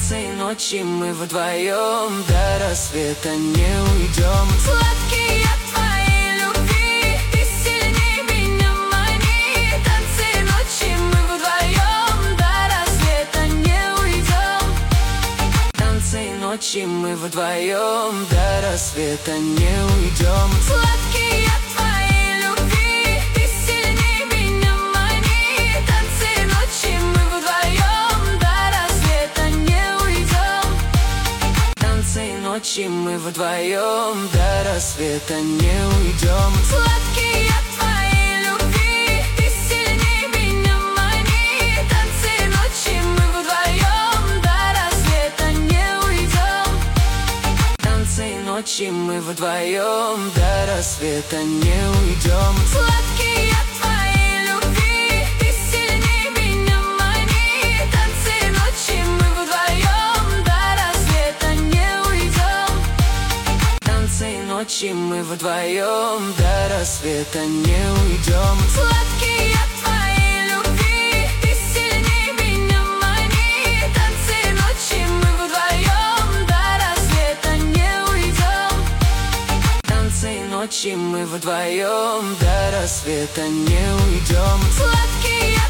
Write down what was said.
Танцы ночи мы вдвоем, до рассвета не уйдем. Сладкий я твоей любви, ты сильней меня мани. Танцы ночи мы вдвоем, до рассвета не уйдем. Танцы ночи мы вдвоем, до рассвета не уйдем. Сладкий я твоей любви, ты сильней меня мани. Танцы ночи мы вдвоем, до рассвета не уйдем. Танцы ночи мы вдвоем, до рассвета не уйдем. Сладкий я твоей любви, ты сильней меня мани. Танцы ночи мы вдвоем, до рассвета не уйдем. Танцы ночи мы вдвоем, до рассвета не уйдем. Сладкий я твоей любви, ты сильней меня мани. Танцы ночи мы вдвоем, до рассвета не уйдем. Танцы ночи мы вдвоем, до рассвета не уйдем. Сладкий я твоей любви, ты сильней меня мани. Танцы ночи мы вдвоем, до рассвета не уйдем. Танцы ночи мы вдвоем, до рассвета не уйдем. Сладкий я